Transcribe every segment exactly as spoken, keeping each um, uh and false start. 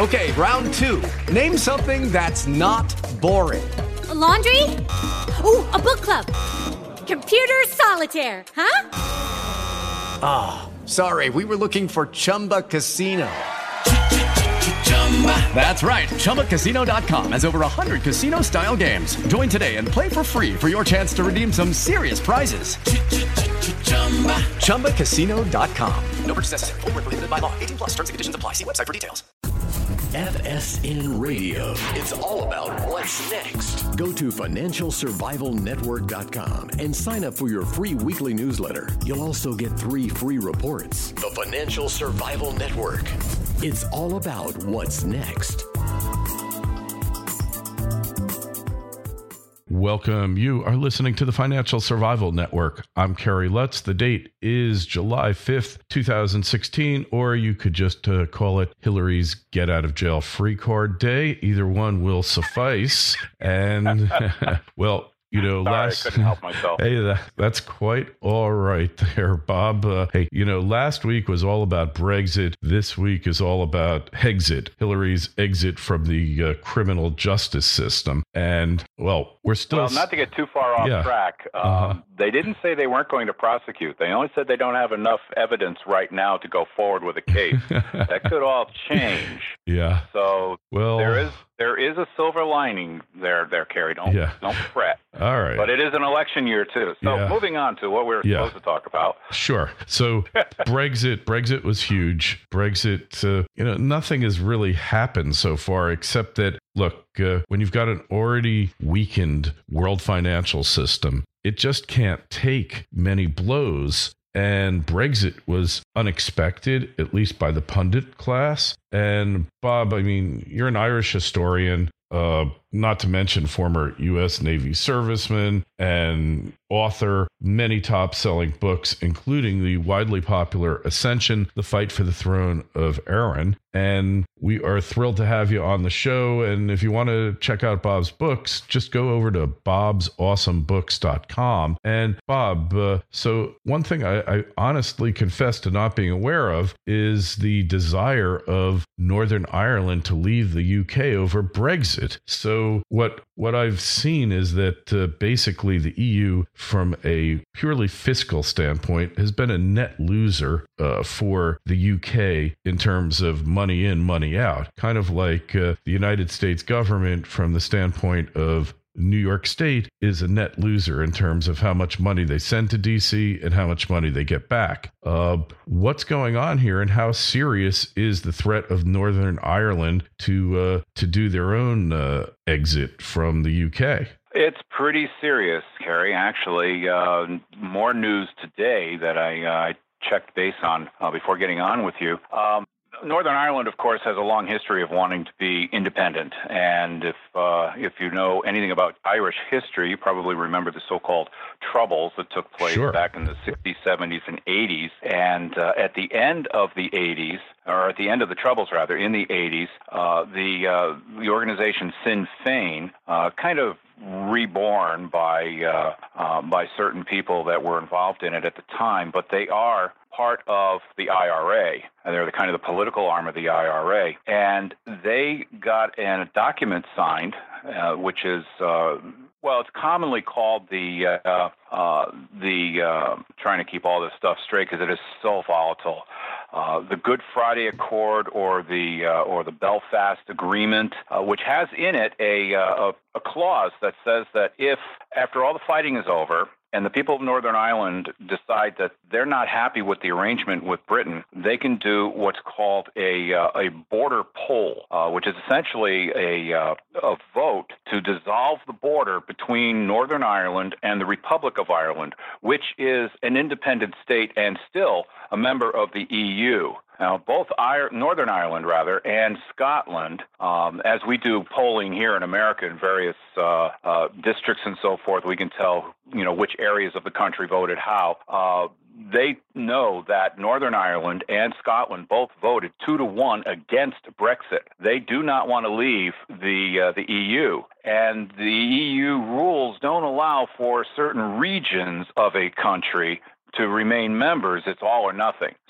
Okay, round two. Name something that's not boring. A laundry? Ooh, a book club. Computer solitaire, huh? Ah, oh, sorry, we were looking for Chumba Casino. That's right, Chumba Casino dot com has over one hundred casino-style games. Join today and play for free for your chance to redeem some serious prizes. Chumba Casino dot com. No purchase necessary. Void where prohibited by law. eighteen plus terms and conditions apply. See website for details. F S N Radio. It's all about what's next. Go to financial survival network dot com and sign up for your free weekly newsletter. You'll also get three free reports. The Financial Survival Network. It's all about what's next. Welcome. You are listening to the Financial Survival Network. I'm Kerry Lutz. The date is July fifth, twenty sixteen, or you could just uh, call it Hillary's Get Out of Jail Free Card Day. Either one will suffice. And, well, you know, Sorry, last I couldn't help myself. Hey, that, that's quite all right there, Bob. Uh, hey, you know, last week was all about Brexit. This week is all about Hexit, Hillary's exit from the uh, criminal justice system. And, well, we're still... Well, not to get too far off yeah. track, um, uh-huh. they didn't say they weren't going to prosecute. They only said they don't have enough evidence right now to go forward with a case. That could all change. Yeah. So well, there is there is a silver lining there, there, Kerry. Don't, yeah. don't fret. All right. But it is an election year, too. So yeah. moving on to what we were yeah. supposed to talk about. Sure. So Brexit, Brexit was huge. Brexit, uh, you know, nothing has really happened so far except that, look, uh, when you've got an already weakened world financial system, it just can't take many blows. And Brexit was unexpected, at least by the pundit class. And Bob, I mean, you're an Irish historian, uh, not to mention former U S Navy serviceman and author, many top-selling books, including the widely popular Ascension, The Fight for the Throne of Erin. And we are thrilled to have you on the show. And if you want to check out Bob's books, just go over to bobs awesome books dot com. And Bob, uh, so one thing I, I honestly confess to not being aware of is the desire of Northern Ireland to leave the U K over Brexit. So what what I've seen is that uh, basically the E U, from a purely fiscal standpoint, has been a net loser uh, for the U K in terms of money in, money out. Kind of like uh, the United States government, from the standpoint of New York State, is a net loser in terms of how much money they send to D C and how much money they get back. Uh, what's going on here, and how serious is the threat of Northern Ireland to uh, to do their own uh, exit from the U K? It's pretty serious, Kerry. Actually, uh, more news today that I, uh, I checked base on uh, before getting on with you. Um, Northern Ireland, of course, has a long history of wanting to be independent. And if uh, if you know anything about Irish history, you probably remember the so-called Troubles that took place Sure. back in the sixties, seventies, and eighties. And uh, at the end of the eighties, or at the end of the Troubles, rather, in the eighties, uh, the uh, the organization Sinn Féin, uh, kind of reborn by uh, uh, by certain people that were involved in it at the time, but they are part of the I R A. And they're the kind of the political arm of the I R A. And they got a document signed, uh, which is, uh, well, it's commonly called the, uh, uh, the uh, trying to keep all this stuff straight because it is so volatile, uh, the Good Friday Accord, or the uh, or the Belfast Agreement, uh, which has in it a, uh, a, a clause that says that if, after all the fighting is over, and the people of Northern Ireland decide that they're not happy with the arrangement with Britain, they can do what's called a uh, a border poll, uh, which is essentially a uh, a vote to dissolve the border between Northern Ireland and the Republic of Ireland, which is an independent state and still a member of the E U. Now, both Ir- Northern Ireland, rather, and Scotland, um, as we do polling here in America in various uh, uh, districts and so forth, we can tell, you know, which areas of the country voted how. Uh, they know that Northern Ireland and Scotland both voted two to one against Brexit. They do not want to leave the uh, the E U, and the E U rules don't allow for certain regions of a country to remain members. It's all or nothing.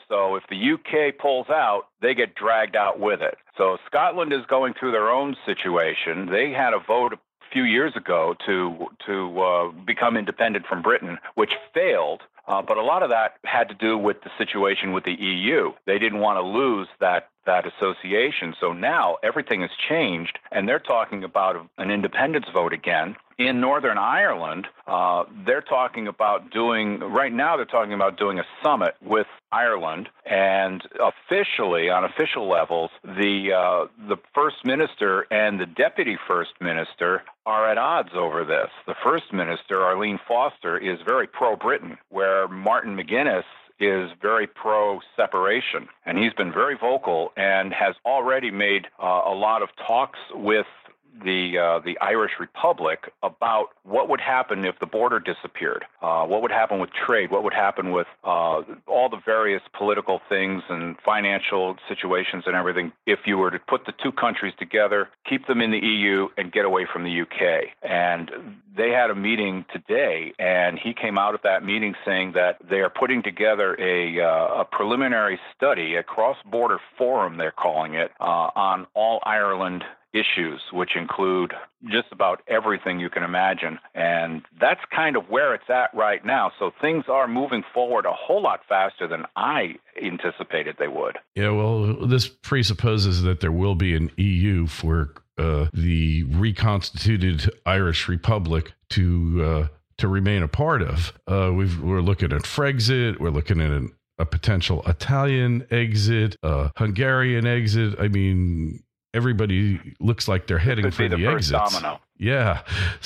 So if the U K pulls out, they get dragged out with it. So Scotland is going through their own situation. They had a vote a few years ago to to uh, become independent from Britain, which failed. Uh, but a lot of that had to do with the situation with the E U. They didn't want to lose that that association. So now everything has changed, and they're talking about an independence vote again. In Northern Ireland, uh, they're talking about doing, right now they're talking about doing a summit with Ireland, and officially, on official levels, the uh, the First Minister and the Deputy First Minister are at odds over this. The First Minister, Arlene Foster, is very pro-Britain, where Martin McGuinness is very pro-separation, and he's been very vocal and has already made uh, a lot of talks with the uh, the Irish Republic about what would happen if the border disappeared, uh, what would happen with trade, what would happen with uh, all the various political things and financial situations and everything if you were to put the two countries together, keep them in the E U, and get away from the U K. And they had a meeting today, and he came out at that meeting saying that they are putting together a, uh, a preliminary study, a cross-border forum, they're calling it, uh, on all Ireland issues, which include just about everything you can imagine. And that's kind of where it's at right now. So things are moving forward a whole lot faster than I anticipated they would. Yeah, well, this presupposes that there will be an E U for uh, the reconstituted Irish Republic to uh, to remain a part of. Uh, we've, we're looking at Frexit. We're looking at an, a potential Italian exit, uh, Hungarian exit. I mean, everybody looks like they're heading for the, the first exits. Domino. Yeah.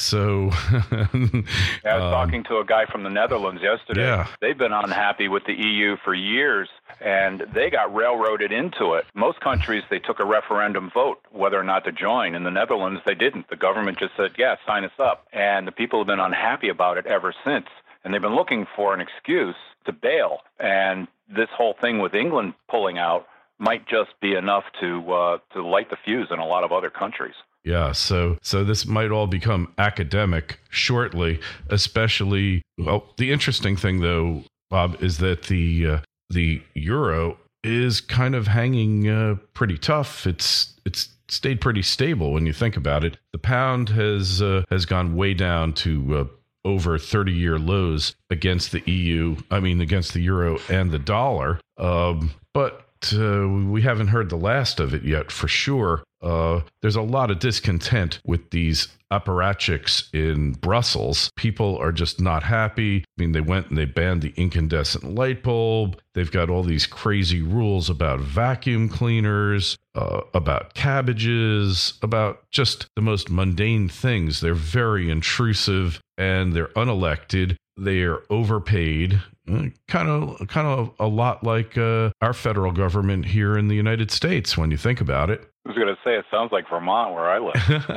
So yeah, I was um, talking to a guy from the Netherlands yesterday. Yeah. They've been unhappy with the E U for years, and they got railroaded into it. Most countries, they took a referendum vote whether or not to join. In the Netherlands, they didn't. The government just said, yeah, sign us up. And the people have been unhappy about it ever since. And they've been looking for an excuse to bail. And this whole thing with England pulling out might just be enough to uh, to light the fuse in a lot of other countries. Yeah, so so this might all become academic shortly, especially. Well, the interesting thing, though, Bob, is that the uh, the euro is kind of hanging uh, pretty tough. It's it's stayed pretty stable when you think about it. The pound has uh, has gone way down to uh, over thirty-year lows against the E U. I mean, against the euro and the dollar. Um, but Uh, we haven't heard the last of it yet, for sure. Uh, there's a lot of discontent with these apparatchiks in Brussels. People are just not happy. I mean, they went and they banned the incandescent light bulb. They've got all these crazy rules about vacuum cleaners, uh, about cabbages, about just the most mundane things. They're very intrusive, and they're unelected. They are overpaid. Kind of, kind of a lot like uh, our federal government here in the United States, when you think about it. I was going to say, it sounds like Vermont, where I live.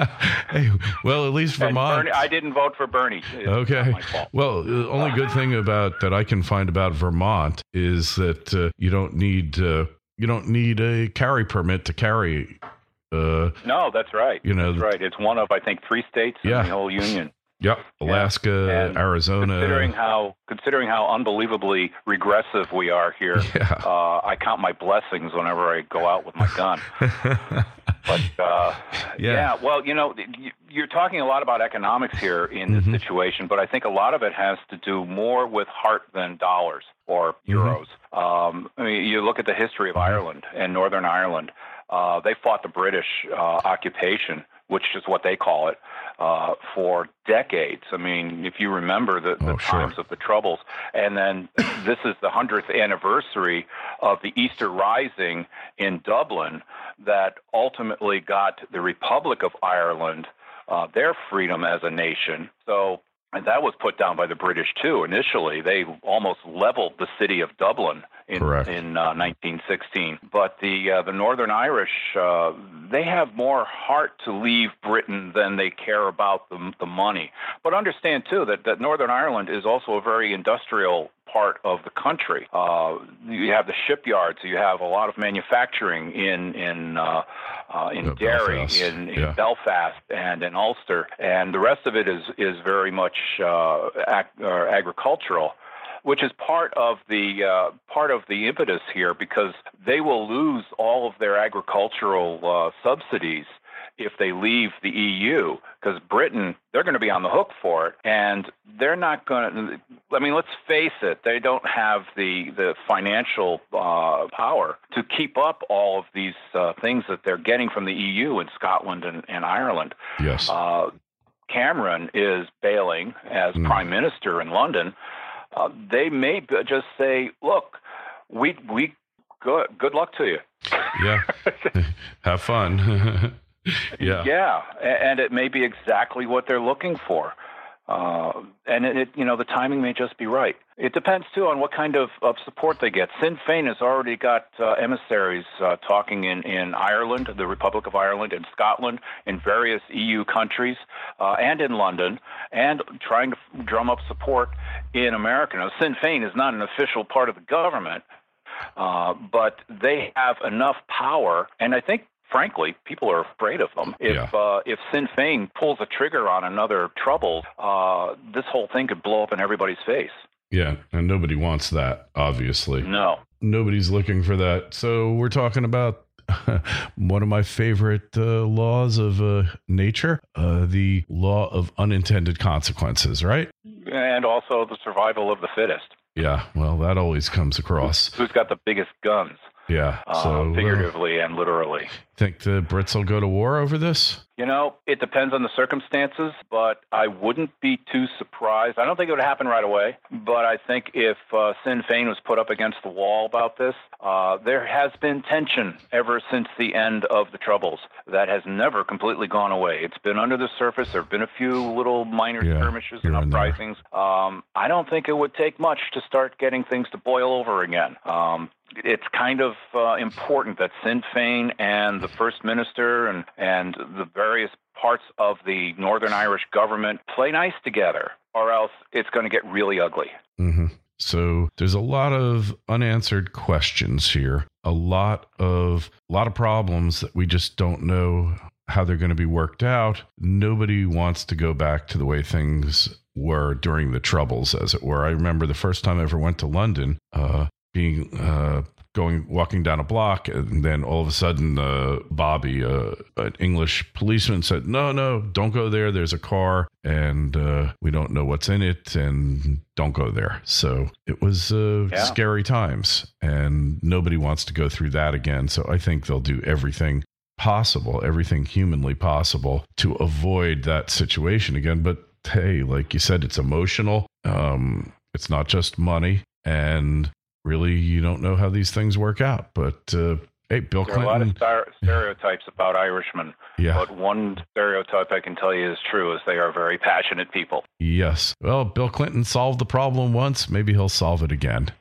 Hey, well, at least Vermont. Bernie, I didn't vote for Bernie. It's okay. not my fault. Well, the only good thing about that I can find about Vermont is that uh, you don't need uh, you don't need a carry permit to carry. Uh, no, that's right. You know, that's right. It's one of, I think, three states yeah. in the whole union. Yep, Alaska, and Arizona. Considering how considering how unbelievably regressive we are here, yeah. uh, I count my blessings whenever I go out with my gun. But uh, yeah. yeah, well, you know, you're talking a lot about economics here in this mm-hmm. situation, but I think a lot of it has to do more with heart than dollars or euros. Mm-hmm. Um, I mean, you look at the history of Ireland and Northern Ireland. Uh, they fought the British uh, occupation, which is what they call it, uh, for decades. I mean, if you remember the, the oh, times sure. of the Troubles, and then this is the hundredth anniversary of the Easter Rising in Dublin that ultimately got the Republic of Ireland uh, their freedom as a nation. So, and that was put down by the British too. Initially, they almost leveled the city of Dublin in Correct. in uh, nineteen sixteen. But the uh, the Northern Irish, uh, they have more heart to leave Britain than they care about the the money. But understand too that that Northern Ireland is also a very industrial part of the country. Uh, you have the shipyards. You have a lot of manufacturing in in uh, uh, in uh, Derry, Belfast. in, in yeah. Belfast, and in Ulster, and the rest of it is is very much uh, ag- or agricultural. which is part of the uh, part of the impetus here, because they will lose all of their agricultural uh, subsidies if they leave the E U, because Britain, they're going to be on the hook for it, and they're not going to, I mean, let's face it, they don't have the, the financial uh, power to keep up all of these uh, things that they're getting from the E U in Scotland and, and Ireland. Yes. Uh, Cameron is bailing as mm. Prime Minister in London. Uh, they may just say, look, we, we good, good luck to you. Yeah. Have fun. Yeah. Yeah, and it may be exactly what they're looking for. Uh, and it, it, you know, the timing may just be right. It depends, too, on what kind of, of support they get. Sinn Féin has already got uh, emissaries uh, talking in, in Ireland, the Republic of Ireland, in Scotland, in various E U countries, uh, and in London, and trying to drum up support in America. Now, Sinn Féin is not an official part of the government, uh, but they have enough power, and I think frankly, people are afraid of them. If yeah. uh, if Sinn Féin pulls a trigger on another trouble, uh, this whole thing could blow up in everybody's face. Yeah, and nobody wants that, obviously. No. Nobody's looking for that. So we're talking about one of my favorite uh, laws of uh, nature, uh, the law of unintended consequences, right? And also the survival of the fittest. Yeah, well, that always comes across. Who's got the biggest guns? Yeah, so uh, figuratively uh, and literally. Think the Brits will go to war over this? You know, it depends on the circumstances, but I wouldn't be too surprised. I don't think it would happen right away, but I think if uh, Sinn Féin was put up against the wall about this, uh, there has been tension ever since the end of the Troubles. That has never completely gone away. It's been under the surface. There have been a few little minor yeah, skirmishes and uprisings. Um, I don't think it would take much to start getting things to boil over again. Um, It's kind of uh, important that Sinn Féin and the First Minister and, and the various parts of the Northern Irish government play nice together, or else it's going to get really ugly. Mm-hmm. So there's a lot of unanswered questions here, a lot of a lot of problems that we just don't know how they're going to be worked out. Nobody wants to go back to the way things were during the Troubles, as it were. I remember the first time I ever went to London, uh, being uh, going walking down a block, and then all of a sudden, uh, Bobby, uh, an English policeman, said, "No, no, don't go there. There's a car, and uh, we don't know what's in it, and don't go there." So it was uh, yeah. scary times, and nobody wants to go through that again. So I think they'll do everything possible, everything humanly possible, to avoid that situation again. But hey, like you said, it's emotional. Um, it's not just money, and really, you don't know how these things work out. But uh, hey, Bill there Clinton. There are a lot of star- stereotypes about Irishmen. Yeah. But one stereotype I can tell you is true, is they are very passionate people. Yes. Well, Bill Clinton solved the problem once. Maybe he'll solve it again.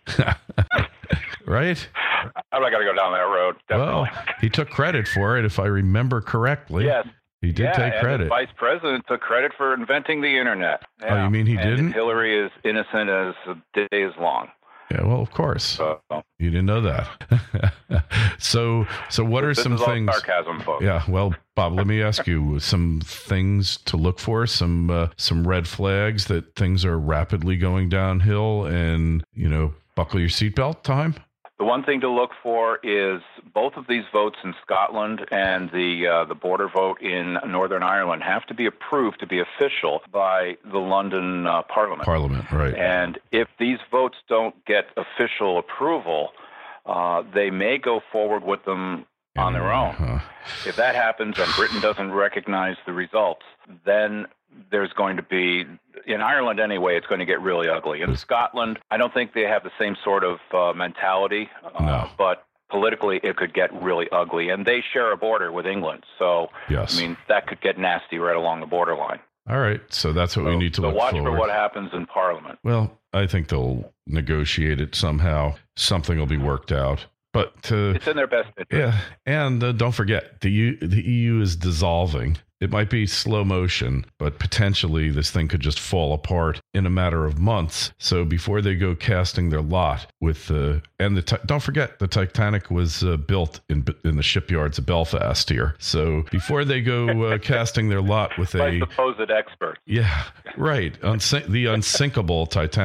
Right? I'm not going to go down that road. Definitely. Well, he took credit for it, if I remember correctly. Yes. He did yeah, take and credit. The vice president took credit for inventing the internet. Yeah. Oh, you mean he and didn't? Hillary is innocent as the day is long. Yeah, well, of course. Uh, you didn't know that. so, so what are this some is all things? Sarcasm, folks. Yeah. Well, Bob, let me ask you some things to look for. Some uh, some red flags that things are rapidly going downhill, and you know, buckle your seatbelt time. The one thing to look for is both of these votes in Scotland and the uh, the border vote in Northern Ireland have to be approved to be official by the London uh, Parliament. Parliament, right. And if these votes don't get official approval, uh, they may go forward with them on their own. Uh-huh. If that happens and Britain doesn't recognize the results, then there's going to be, in Ireland anyway, it's going to get really ugly. In Scotland, I don't think they have the same sort of uh, mentality, uh, no. but politically it could get really ugly. And they share a border with England. So, yes. I mean, that could get nasty right along the borderline. All right. So that's what so, we need to so look watch forward. for what happens in Parliament. Well, I think they'll negotiate it somehow. Something will be worked out. But uh, it's in their best interest. Yeah, and uh, don't forget, the U, the E U is dissolving. It might be slow motion, but potentially this thing could just fall apart in a matter of months. So before they go casting their lot with the, and the, don't forget, the Titanic was uh, built in in the shipyards of Belfast here. So before they go uh, casting their lot with By a supposed expert. Yeah, right. Unsink, the unsinkable Titanic.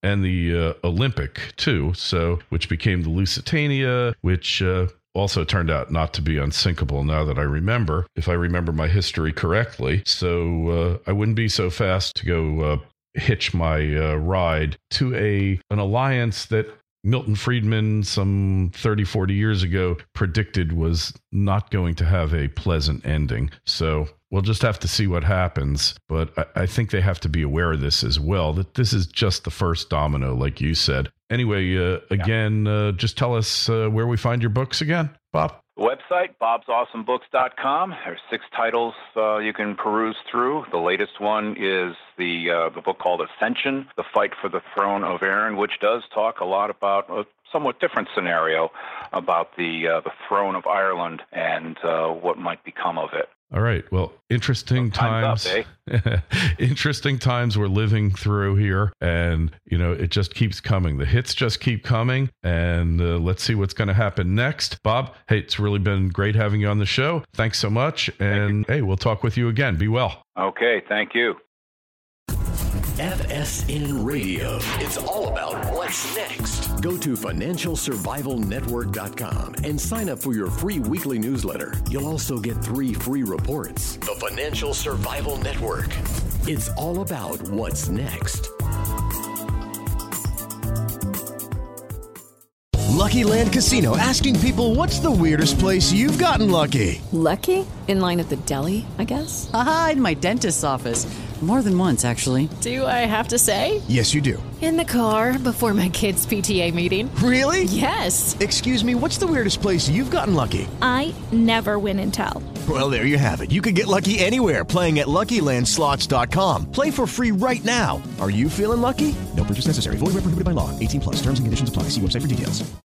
and the uh, Olympic too. So, which became the Lusitania, which uh, also turned out not to be unsinkable now that I remember, if I remember my history correctly. So uh, I wouldn't be so fast to go uh, hitch my uh, ride to a an alliance that Milton Friedman some thirty, forty years ago predicted was not going to have a pleasant ending. So we'll just have to see what happens. But I, I think they have to be aware of this as well, that this is just the first domino, like you said. Anyway, uh, again, uh, just tell us uh, where we find your books again, Bob. Website, bobs awesome books dot com. There's six titles uh, you can peruse through. The latest one is the uh, the book called Ascension, The Fight for the Throne of Erin, which does talk a lot about a somewhat different scenario about the uh, the throne of Ireland and uh, what might become of it. All right. Well, interesting times. times up, eh? Interesting times we're living through here. And, you know, it just keeps coming. The hits just keep coming. And uh, let's see what's going to happen next. Bob, hey, it's really been great having you on the show. Thanks so much. And, hey, we'll talk with you again. Be well. Okay. Thank you. F S N Radio. It's all about what's next. Go to financial survival network dot com and sign up for your free weekly newsletter. You'll also get three free reports. The Financial Survival Network. It's all about what's next. Lucky Land Casino, asking people, what's the weirdest place you've gotten lucky? Lucky? In line at the deli, I guess? Aha, in my dentist's office. More than once, actually. Do I have to say? Yes, you do. In the car before my kids' P T A meeting. Really? Yes. Excuse me, what's the weirdest place you've gotten lucky? I never win and tell. Well, there you have it. You can get lucky anywhere, playing at Lucky Land Slots dot com. Play for free right now. Are you feeling lucky? No purchase necessary. Void where prohibited by law. eighteen plus. Terms and conditions apply. See website for details.